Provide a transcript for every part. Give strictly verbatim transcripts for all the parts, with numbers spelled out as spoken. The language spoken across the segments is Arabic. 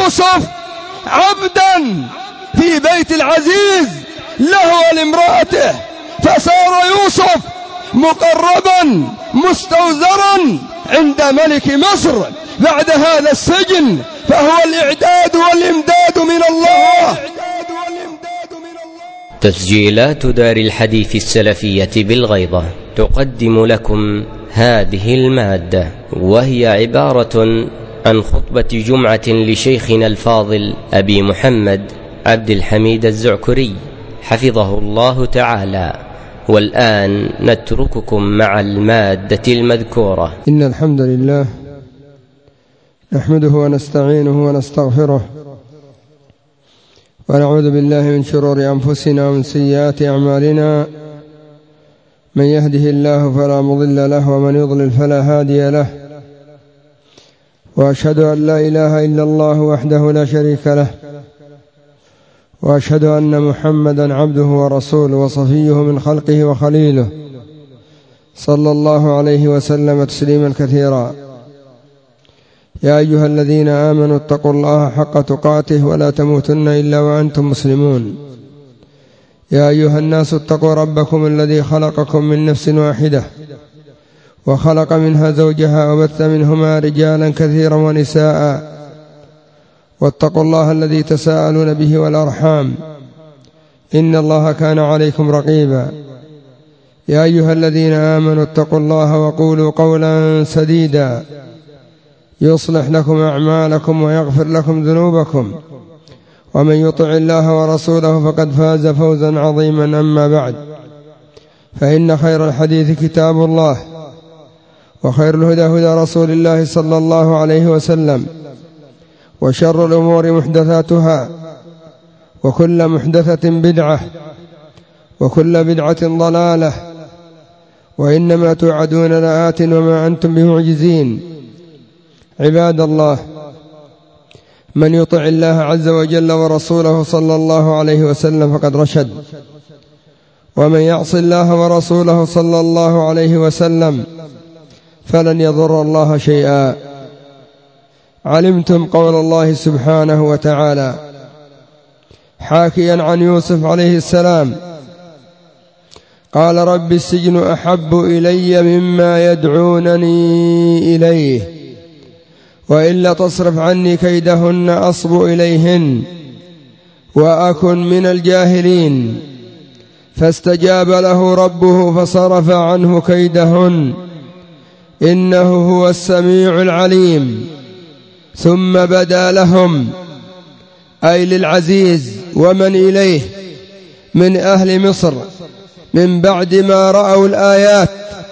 يوسف عبدا في بيت العزيز له ولامرأته، فصار يوسف مقربا مستوزرا عند ملك مصر بعد هذا السجن، فهو الإعداد والإمداد من الله. تسجيلات دار الحديث السلفية بالغيضة تقدم لكم هذه المادة، وهي عبارة عن خطبة جمعة لشيخنا الفاضل أبي محمد عبد الحميد الزعكري حفظه الله تعالى. والآن نترككم مع المادة المذكورة. إن الحمد لله نحمده ونستعينه ونستغفره، ونعوذ بالله من شرور أنفسنا ومن سيئات أعمالنا. من يهده الله فلا مضل له، ومن يضلل فلا هادي له. وأشهد أن لا إله إلا الله وحده لا شريك له، وأشهد أن محمدا عبده ورسوله وصفيه من خلقه وخليله، صلى الله عليه وسلم تسليما كثيرا. يا أيها الذين آمنوا اتقوا الله حق تقاته ولا تموتن إلا وأنتم مسلمون. يا أيها الناس اتقوا ربكم الذي خلقكم من نفس واحدة، وخلق منها زوجها، وبث منهما رجالا كثيرا ونساء، واتقوا الله الذي تساءلون به والأرحام، إن الله كان عليكم رقيبا. يا أيها الذين آمنوا اتقوا الله وقولوا قولا سديدا يصلح لكم أعمالكم ويغفر لكم ذنوبكم، ومن يطع الله ورسوله فقد فاز فوزا عظيما. أما بعد، فإن خير الحديث كتاب الله، وخير الهدى هدى رسول الله صلى الله عليه وسلم، وشر الأمور محدثاتها، وكل محدثة بدعة، وكل بدعة ضلالة، وإنما توعدون لآت وما أنتم بمعجزين. عباد الله، من يطع الله عز وجل ورسوله صلى الله عليه وسلم فقد رشد، ومن يعص الله ورسوله صلى الله عليه وسلم فلن يضر الله شيئا. علمتم قول الله سبحانه وتعالى حاكيا عن يوسف عليه السلام قال رب السجن أحب إلي مما يدعونني إليه، وإلا تصرف عني كيدهن أصب إليهن وأكن من الجاهلين. فاستجاب له ربه فصرف عنه كيدهن، إنه هو السميع العليم. ثم بدا لهم، أي للعزيز ومن إليه من أهل مصر، من بعد ما رأوا الآيات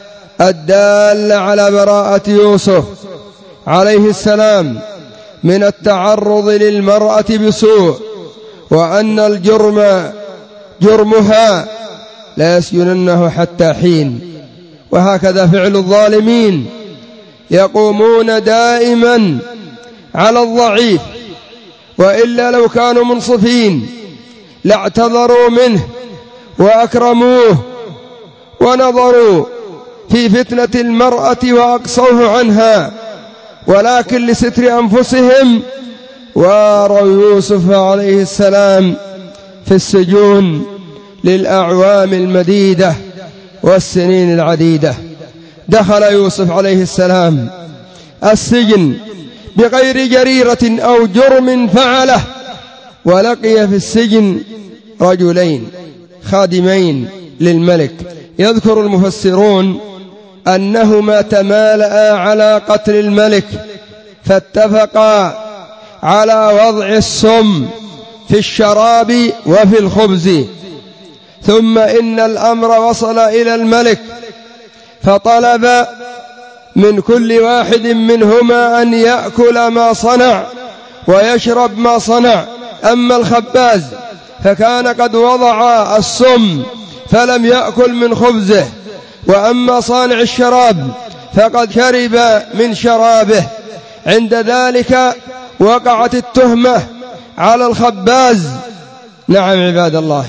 الدالة على براءة يوسف عليه السلام من التعرض للمرأة بسوء، وأن الجرم جرمها لا يسجننه حتى حين. وهكذا فعل الظالمين، يقومون دائما على الضعيف، وإلا لو كانوا منصفين لاعتذروا منه وأكرموه ونظروا في فتنة المرأة وأقصوه عنها، ولكن لستر أنفسهم واروا يوسف عليه السلام في السجون للأعوام المديدة والسنين العديدة. دخل يوسف عليه السلام السجن بغير جريرة أو جرم فعله، ولقي في السجن رجلين خادمين للملك. يذكر المفسرون أنهما تمالأ على قتل الملك، فاتفقا على وضع السم في الشراب وفي الخبز. ثم إن الأمر وصل إلى الملك، فطلب من كل واحد منهما أن يأكل ما صنع ويشرب ما صنع. أما الخباز فكان قد وضع السم فلم يأكل من خبزه، وأما صانع الشراب فقد شرب من شرابه. عند ذلك وقعت التهمة على الخباز. نعم عباد الله،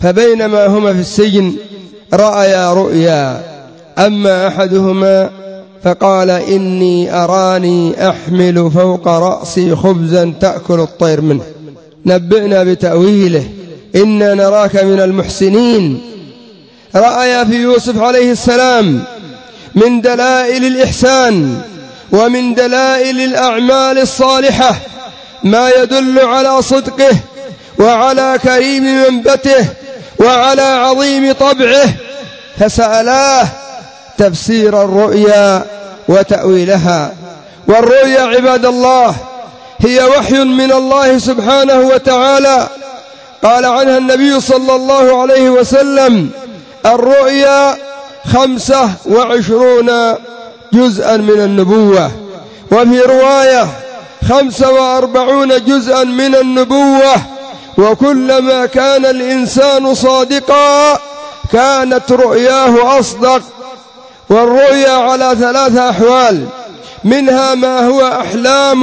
فبينما هما في السجن رأيا رؤيا، أما أحدهما فقال إني أراني أحمل فوق رأسي خبزا تأكل الطير منه. نبئنا بتأويله إنا نراك من المحسنين. رأى في يوسف عليه السلام من دلائل الإحسان ومن دلائل الأعمال الصالحة ما يدل على صدقه وعلى كريم منبته وعلى عظيم طبعه، فسألاه تفسير الرؤيا وتأويلها. والرؤيا عباد الله هي وحي من الله سبحانه وتعالى، قال عنها النبي صلى الله عليه وسلم: الرؤيا خمسة وعشرون جزءا من النبوة، وفي رواية خمسة وأربعون جزءا من النبوة، وكلما كان الإنسان صادقا كانت رؤياه أصدق. والرؤيا على ثلاثة أحوال، منها ما هو أحلام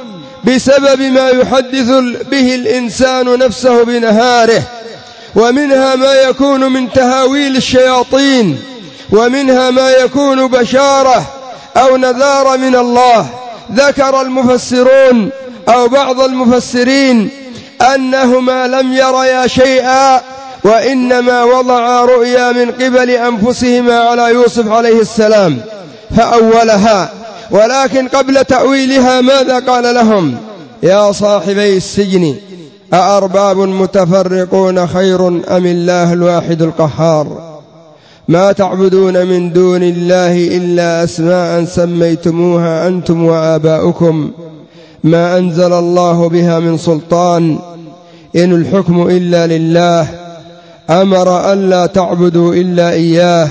بسبب ما يحدث به الإنسان نفسه بنهاره، ومنها ما يكون من تهاويل الشياطين، ومنها ما يكون بشارة أو نذار من الله. ذكر المفسرون أو بعض المفسرين أنهما لم يريا شيئا، وإنما وضع رؤيا من قبل أنفسهما على يوسف عليه السلام فأولها. ولكن قبل تأويلها ماذا قال لهم؟ يا صاحبي السجن أأرباب متفرقون خير أم الله الواحد القهار؟ ما تعبدون من دون الله إلا أسماء سميتموها أنتم وآباؤكم ما أنزل الله بها من سلطان، إن الحكم إلا لله، أمر ألا تعبدوا إلا إياه،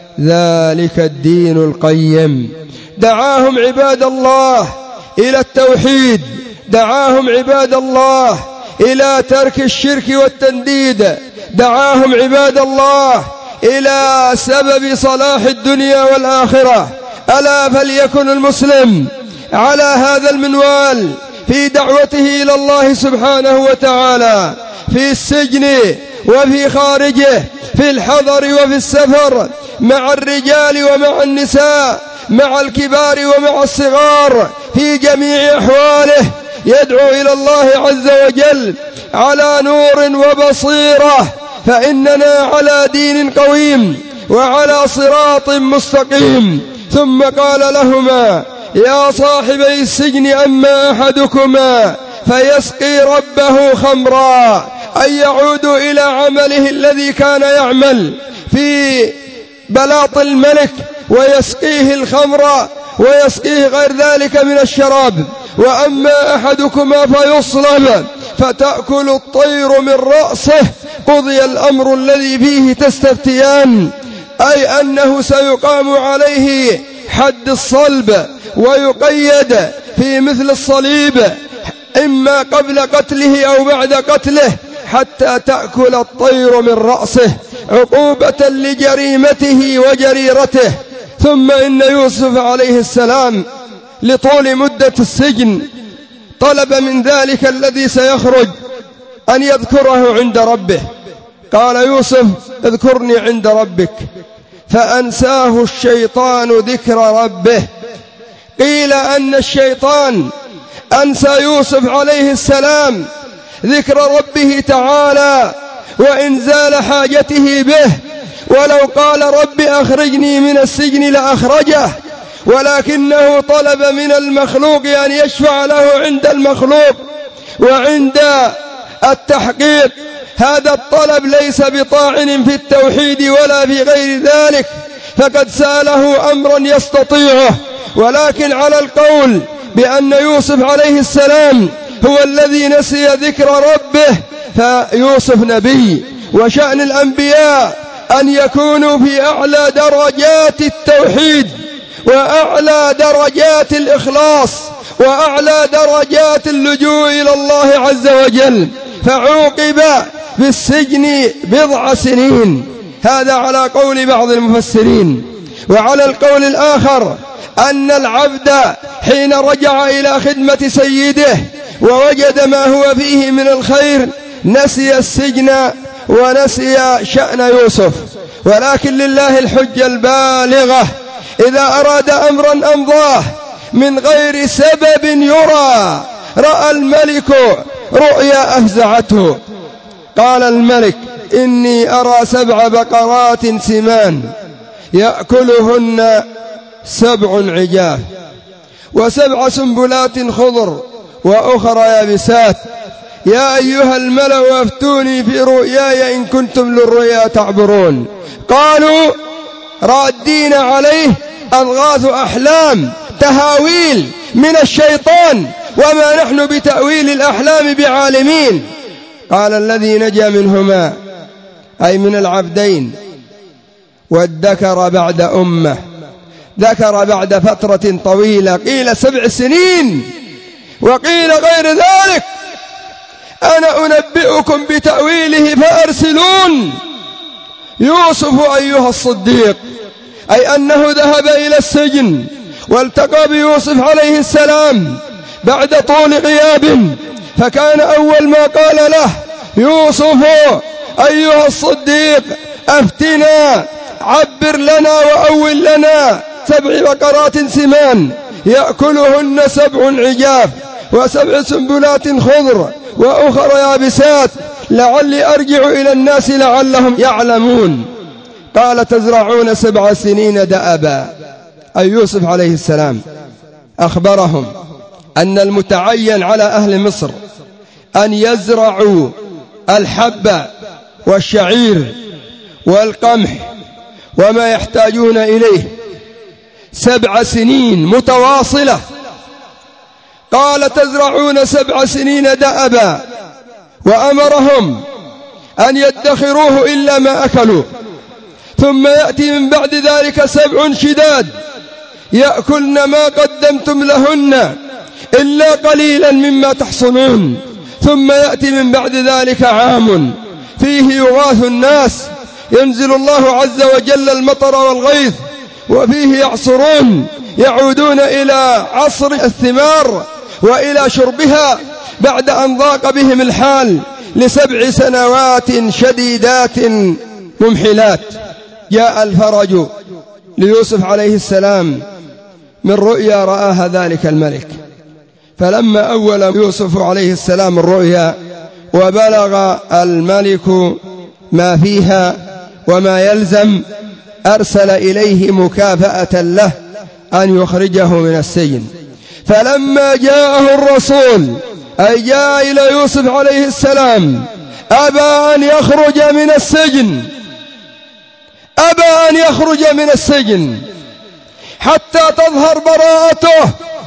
ذلك الدين القيم. دعاهم عباد الله إلى التوحيد، دعاهم عباد الله إلى ترك الشرك والتنديد، دعاهم عباد الله إلى سبب صلاح الدنيا والآخرة. ألا فليكن المسلم على هذا المنوال في دعوته إلى الله سبحانه وتعالى، في السجن وفي خارجه، في الحضر وفي السفر، مع الرجال ومع النساء، مع الكبار ومع الصغار، في جميع أحواله يدعو إلى الله عز وجل على نور وبصيرة، فإننا على دين قويم وعلى صراط مستقيم. ثم قال لهما: يا صاحبي السجن أما أحدكما فيسقي ربه خمرا، أي يعود إلى عمله الذي كان يعمل في بلاط الملك ويسقيه الخمر ويسقيه غير ذلك من الشراب، وأما أحدكما فيصلب فتأكل الطير من رأسه، قضي الأمر الذي فيه تستفتيان، أي أنه سيقام عليه حد الصلب ويقيد في مثل الصليب، إما قبل قتله أو بعد قتله، حتى تأكل الطير من رأسه عقوبة لجريمته وجريرته. ثم إن يوسف عليه السلام لطول مدة السجن طلب من ذلك الذي سيخرج أن يذكره عند ربه. قال يوسف: اذكرني عند ربك، فأنساه الشيطان ذكر ربه. قيل أن الشيطان أنسى يوسف عليه السلام ذكر ربه تعالى وإنزال حاجته به، ولو قال رب أخرجني من السجن لأخرجه، ولكنه طلب من المخلوق أن يشفع له عند المخلوق وعند التحقيق. هذا الطلب ليس بطاعن في التوحيد ولا في غير ذلك، فقد سأله أمرا يستطيعه، ولكن على القول بأن يوسف عليه السلام هو الذي نسي ذكر ربه، فيوسف نبي، وشأن الأنبياء أن يكونوا في أعلى درجات التوحيد وأعلى درجات الإخلاص وأعلى درجات اللجوء إلى الله عز وجل، فعوقب بالسجن بضع سنين. هذا على قول بعض المفسرين. وعلى القول الآخر أن العبد حين رجع إلى خدمة سيده ووجد ما هو فيه من الخير نسي السجن ونسي شأن يوسف. ولكن لله الحجة البالغة إذا أراد أمرا أمضاه من غير سبب يرى. رأى الملك رؤيا أفزعته، قال الملك: إني أرى سبع بقرات سمان يأكلهن سبع عجاف وسبع سنبلات خضر وأخرى يابسات. يا أيها الملأ أفتوني في رؤياي إن كنتم للرؤيا تعبرون. قالوا رادين عليه: أضغاث أحلام، تهاويل من الشيطان، وما نحن بتأويل الأحلام بعالمين. قال الذي نجا منهما، أي من العبدين، وادكر بعد أمة، ذكر بعد فترة طويلة، قيل سبع سنين وقيل غير ذلك. أنا أنبئكم بتأويله فأرسلون. يوسف أيها الصديق، أي أنه ذهب إلى السجن والتقى بيوسف عليه السلام بعد طول غياب، فكان أول ما قال له: يوسف أيها الصديق أفتنا، عبر لنا وأول لنا سبع بقرات سمان يأكلهن سبع عجاف وسبع سنبلات خضر وأخرى يابسات لعلي أرجع إلى الناس لعلهم يعلمون. قال: تزرعون سبع سنين دأبا. أي يوسف عليه السلام أخبرهم أن المتعين على أهل مصر أن يزرعوا الحب والشعير والقمح وما يحتاجون إليه سبع سنين متواصلة. قال: تزرعون سبع سنين دأبا، وأمرهم أن يدخروه إلا ما أكلوا، ثم يأتي من بعد ذلك سبع شداد يأكلن ما قدمتم لهن إلا قليلا مما تحصنون، ثم يأتي من بعد ذلك عام فيه يغاث الناس، ينزل الله عز وجل المطر والغيث، وفيه يعصرون، يعودون إلى عصر الثمار وإلى شربها بعد أن ضاق بهم الحال لسبع سنوات شديدات ممحلات. جاء الفرج ليوسف عليه السلام من رؤيا رآها ذلك الملك، فلما أول يوسف عليه السلام الرؤيا وبلغ الملك ما فيها وما يلزم، أرسل إليه مكافأة له أن يخرجه من السجن. فلما جاءه الرسول، أي جاء إلى يوسف عليه السلام، أبى أن يخرج من السجن، أبى أن يخرج من السجن حتى تظهر براءته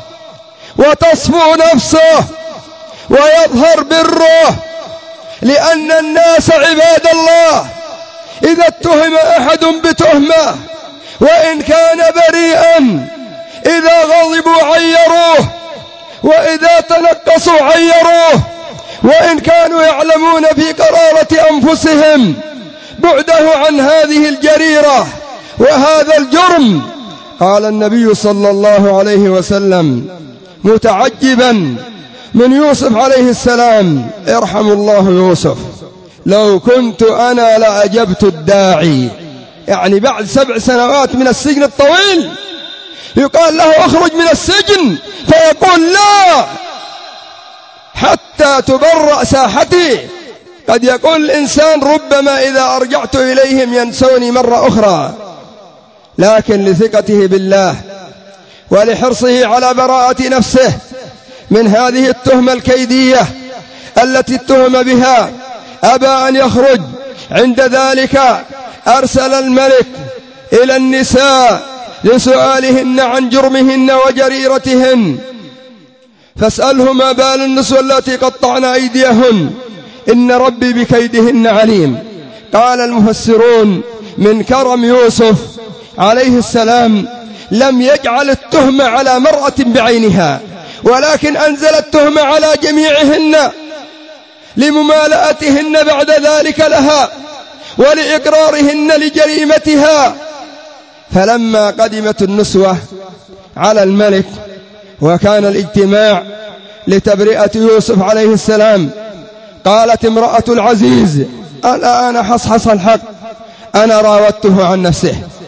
وتصفو نفسه ويظهر بره، لأن الناس عباد الله إذا اتهم أحد بتهمة وإن كان بريئا إذا غضبوا عيروه، وإذا تنقصوا عيروه، وإن كانوا يعلمون في قرارة أنفسهم بعده عن هذه الجريرة وهذا الجرم. قال النبي صلى الله عليه وسلم متعجبا من يوسف عليه السلام: ارحم الله يوسف، لو كنت أنا لأجبت الداعي. يعني بعد سبع سنوات من السجن الطويل يقال له اخرج من السجن فيقول لا حتى تبرأ ساحتي. قد يقول الإنسان ربما إذا أرجعت إليهم ينسوني مرة أخرى، لكن لثقته بالله ولحرصه على براءة نفسه من هذه التهمة الكيدية التي اتهم بها أبى أن يخرج. عند ذلك أرسل الملك إلى النساء لسؤالهن عن جرمهن وجريرتهن، فاسألهما ما بال النسوة التي قطعن أيديهن إن ربي بكيدهن عليم. قال المفسرون من كرم يوسف عليه السلام لم يجعل التهمة على مرأة بعينها، ولكن أنزل التهمة على جميعهن لممالأتهن بعد ذلك لها ولإقرارهن لجريمتها. فلما قدمت النسوة على الملك وكان الاجتماع لتبرئة يوسف عليه السلام، قالت امرأة العزيز: الآن حصحص الحق، أنا راودته عن نفسه،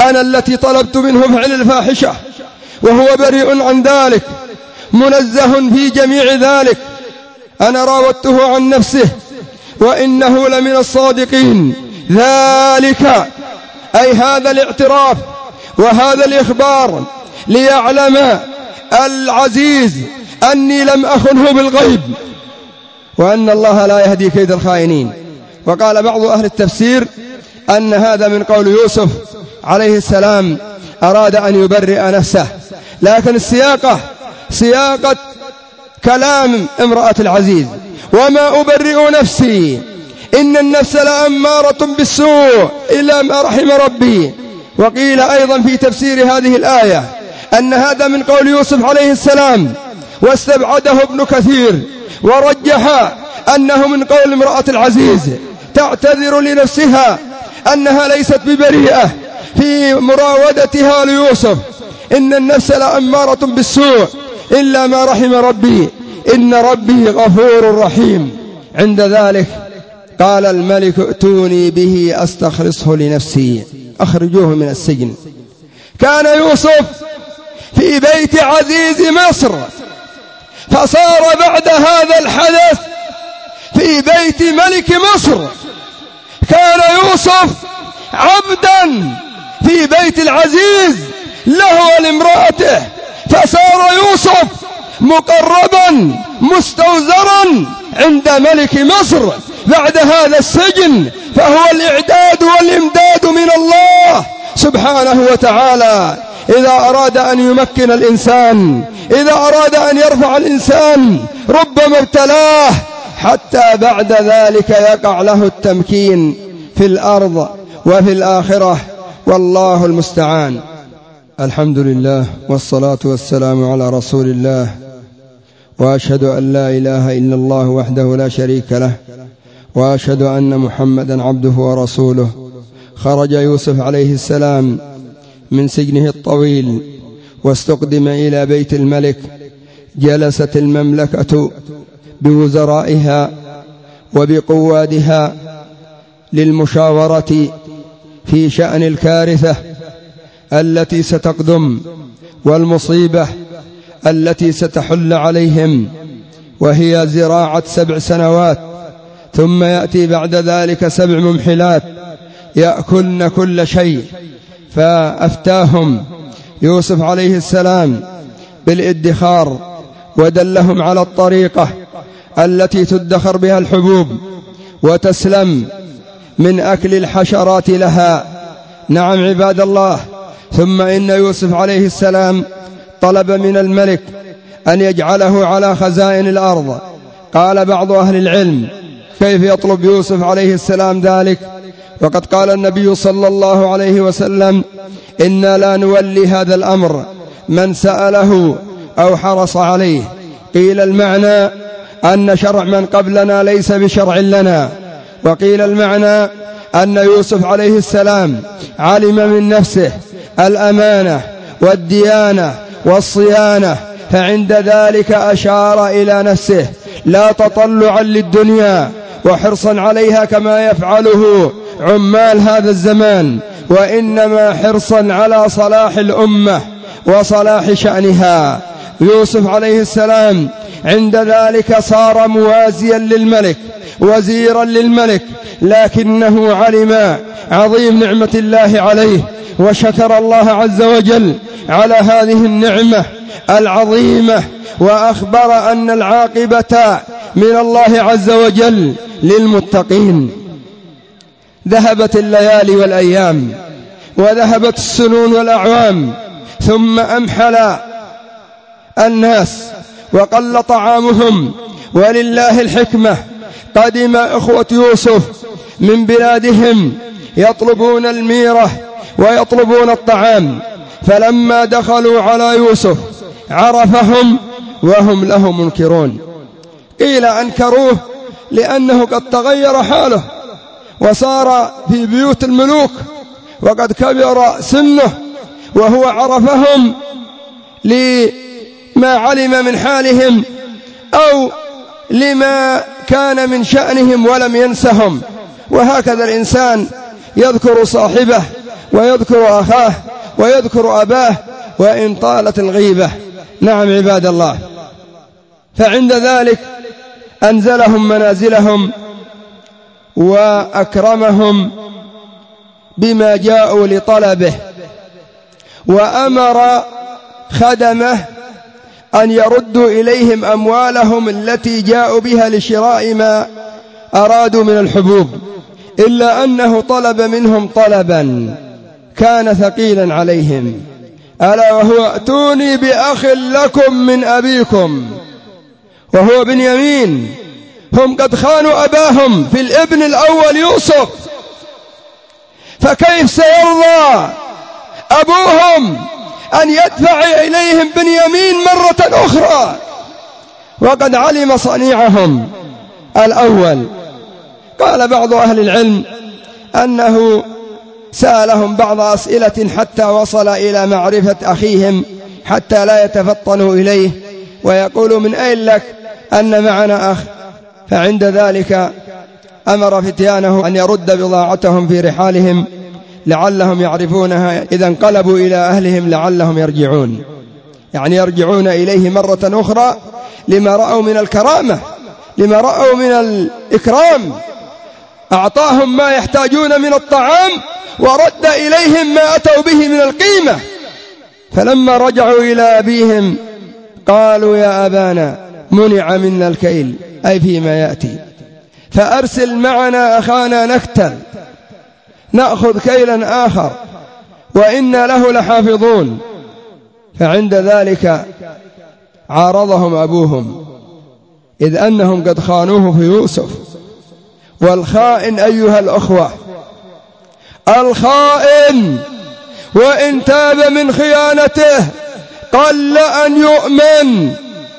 أنا التي طلبت منه فعل الفاحشة وهو بريء عن ذلك منزه في جميع ذلك. أنا راودته عن نفسه وإنه لمن الصادقين. ذلك أي هذا الاعتراف وهذا الإخبار ليعلم العزيز أني لم أخنه بالغيب وأن الله لا يهدي كيد الخائنين. وقال بعض أهل التفسير أن هذا من قول يوسف عليه السلام أراد أن يبرئ نفسه، لكن السياقة سياقة كلام امرأة العزيز وما أبرئ نفسي إن النفس لأمارة بالسوء إلا ما رحم ربي. وقيل أيضا في تفسير هذه الآية أن هذا من قول يوسف عليه السلام، واستبعده ابن كثير ورجح أنه من قول امرأة العزيز تعتذر لنفسها أنها ليست ببريئة في مراودتها ليوسف. إن النفس لأمارة بالسوء إلا ما رحم ربي إن ربي غفور رحيم. عند ذلك قال الملك ائتوني به أستخلصه لنفسي، أخرجوه من السجن. كان يوسف في بيت عزيز مصر، فصار بعد هذا الحدث في بيت ملك مصر. كان يوسف عبدا في بيت العزيز له ولامرأته، فصار يوسف مقربا مستوزرا عند ملك مصر بعد هذا السجن. فهو الإعداد والإمداد من الله سبحانه وتعالى. إذا أراد أن يمكن الإنسان، إذا أراد أن يرفع الإنسان ربما ابتلاه حتى بعد ذلك يقع له التمكين في الأرض وفي الآخرة، والله المستعان. الحمد لله والصلاة والسلام على رسول الله، وأشهد أن لا إله إلا الله وحده لا شريك له، وأشهد أن محمدا عبده ورسوله. خرج يوسف عليه السلام من سجنه الطويل واستقدم إلى بيت الملك. جلست المملكة بوزرائها وبقوادها للمشاورة في شأن الكارثة التي ستقدم والمصيبة التي ستحل عليهم، وهي زراعة سبع سنوات، ثم يأتي بعد ذلك سبع ممحلات يأكلن كل شيء. فأفتاهم يوسف عليه السلام بالادخار ودلهم على الطريقة التي تدخر بها الحبوب وتسلم من أكل الحشرات لها. نعم عباد الله. ثم إن يوسف عليه السلام طلب من الملك أن يجعله على خزائن الأرض. قال بعض أهل العلم كيف يطلب يوسف عليه السلام ذلك؟ وقد قال النبي صلى الله عليه وسلم إنا لا نولي هذا الأمر من سأله أو حرص عليه. قيل المعنى أن شرع من قبلنا ليس بشرع لنا، وقيل المعنى أن يوسف عليه السلام علم من نفسه الأمانة والديانة والصيانة، فعند ذلك أشار إلى نفسه لا تطلعا للدنيا وحرصا عليها كما يفعله عمال هذا الزمان، وإنما حرصا على صلاح الأمة وصلاح شأنها. يوسف عليه السلام عند ذلك صار موازيا للملك وزيرا للملك، لكنه علم عظيم نعمة الله عليه وشكر الله عز وجل على هذه النعمة العظيمة، وأخبر أن العاقبة من الله عز وجل للمتقين. ذهبت الليالي والأيام وذهبت السنون والأعوام، ثم أمحل الناس وقل طعامهم، ولله الحكمة. قدم إخوة يوسف من بلادهم يطلبون الميرة ويطلبون الطعام، فلما دخلوا على يوسف عرفهم وهم له منكرون. قيل أنكروه لأنه قد تغير حاله وصار في بيوت الملوك وقد كبر سنه، وهو عرفهم لما علم من حالهم أو لما كان من شأنهم ولم ينسهم. وهكذا الإنسان يذكر صاحبه ويذكر أخاه ويذكر أباه وإن طالت الغيبة. نعم عباد الله. فعند ذلك أنزلهم منازلهم وأكرمهم بما جاءوا لطلبه، وأمر خدمه أن يردوا إليهم أموالهم التي جاءوا بها لشراء ما أرادوا من الحبوب، إلا أنه طلب منهم طلبا كان ثقيلا عليهم، ألا وهو ائتوني بأخ لكم من أبيكم، وهو بنيامين. هم قد خانوا أباهم في الابن الأول يوسف، فكيف سيرضى أبوهم أن يدفع إليهم بنيامين مرة أخرى وقد علم صنيعهم الأول؟ قال بعض أهل العلم أنه سألهم بعض أسئلة حتى وصل إلى معرفة أخيهم حتى لا يتفطنوا إليه ويقولوا من أين لك أن معنا أخ. فعند ذلك أمر فتيانه أن يرد بضاعتهم في رحالهم لعلهم يعرفونها إذا انقلبوا إلى أهلهم لعلهم يرجعون، يعني يرجعون إليه مرة أخرى لما رأوا من الكرامة، لما رأوا من الإكرام. أعطاهم ما يحتاجون من الطعام ورد إليهم ما أتوا به من القيمة. فلما رجعوا إلى أبيهم قالوا يا أبانا منع منا الكيل، أي فيما يأتي، فأرسل معنا أخانا نكتل نأخذ كيلا آخر وإنا له لحافظون. فعند ذلك عارضهم أبوهم، إذ أنهم قد خانوه في يوسف. والخائن أيها الأخوة، الخائن وإن تاب من خيانته قل أن يؤمن،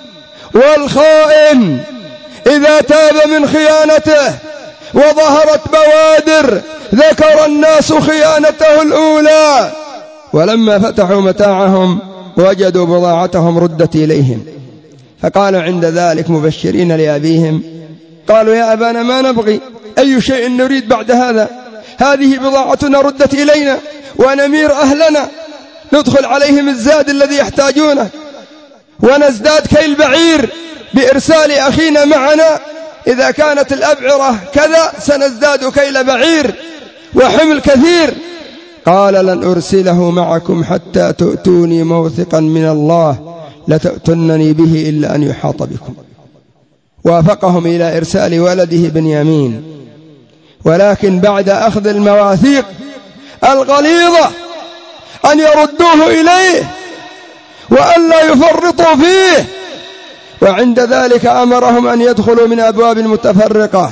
والخائن إذا تاب من خيانته وظهرت بوادر ذكر الناس خيانته الأولى، ولما فتحوا متاعهم وجدوا بضاعتهم ردت إليهم، فقالوا عند ذلك مبشرين لأبيهم، قالوا يا أبانا ما نبغي، أي شيء نريد بعد هذا؟ هذه بضاعتنا ردت إلينا ونمير أهلنا ندخل عليهم الزاد الذي يحتاجونه ونزداد كيل بعير بإرسال أخينا معنا، إذا كانت الأبعرة كذا سنزداد كيل بعير وحمل كثير. قال لن أرسله معكم حتى تؤتوني موثقا من الله لتأتنني به إلا أن يحاط بكم. وافقهم إلى إرسال ولده بنيامين، ولكن بعد أخذ المواثيق الغليظة أن يردوه إليه وأن لا يفرطوا فيه. وعند ذلك أمرهم أن يدخلوا من أبواب متفرقة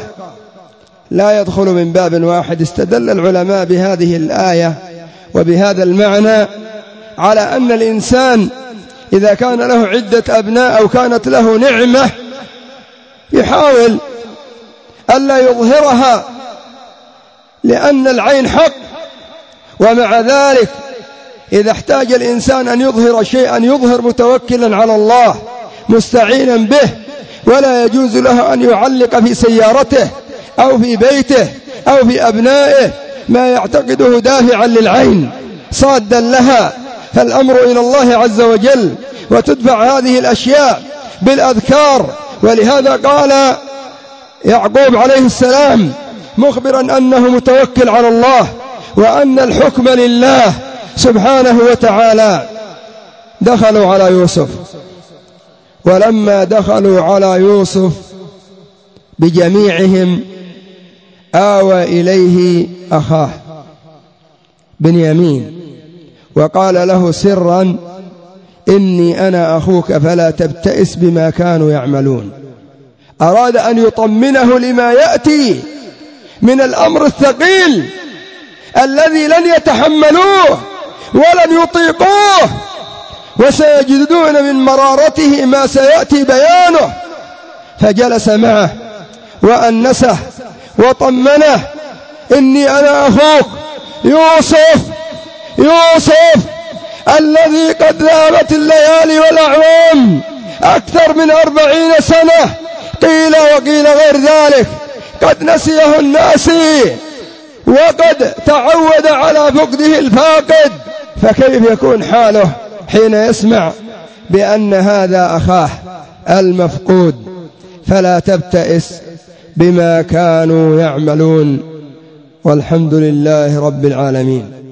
لا يدخل من باب واحد. استدل العلماء بهذه الآية وبهذا المعنى على أن الإنسان إذا كان له عدة أبناء أو كانت له نعمة يحاول ألا يظهرها لأن العين حق، ومع ذلك إذا احتاج الإنسان أن يظهر شيئا يظهر متوكلا على الله مستعينا به، ولا يجوز له أن يعلق في سيارته أو في بيته أو في أبنائه ما يعتقده دافعا للعين صادا لها. فالأمر إلى الله عز وجل، وتدفع هذه الأشياء بالأذكار. ولهذا قال يعقوب عليه السلام مخبرا أنه متوكل على الله وأن الحكم لله سبحانه وتعالى. دخلوا على يوسف، ولما دخلوا على يوسف بجميعهم آوى إليه أخاه بنيامين وقال له سرا إني أنا أخوك فلا تبتئس بما كانوا يعملون. أراد أن يطمنه لما يأتي من الأمر الثقيل الذي لن يتحملوه ولن يطيقوه، وسيجدون من مرارته ما سيأتي بيانه. فجلس معه وأنسه وطمنه، إني أنا أخوك يوسف يوسف الذي قد ذهبت الليالي والأعوام أكثر من أربعين سنة، قيل وقيل غير ذلك، قد نسيه الناسي وقد تعود على فقده الفاقد، فكيف يكون حاله حين يسمع بأن هذا أخاه المفقود؟ فلا تبتئس بما كانوا يعملون، والحمد لله رب العالمين.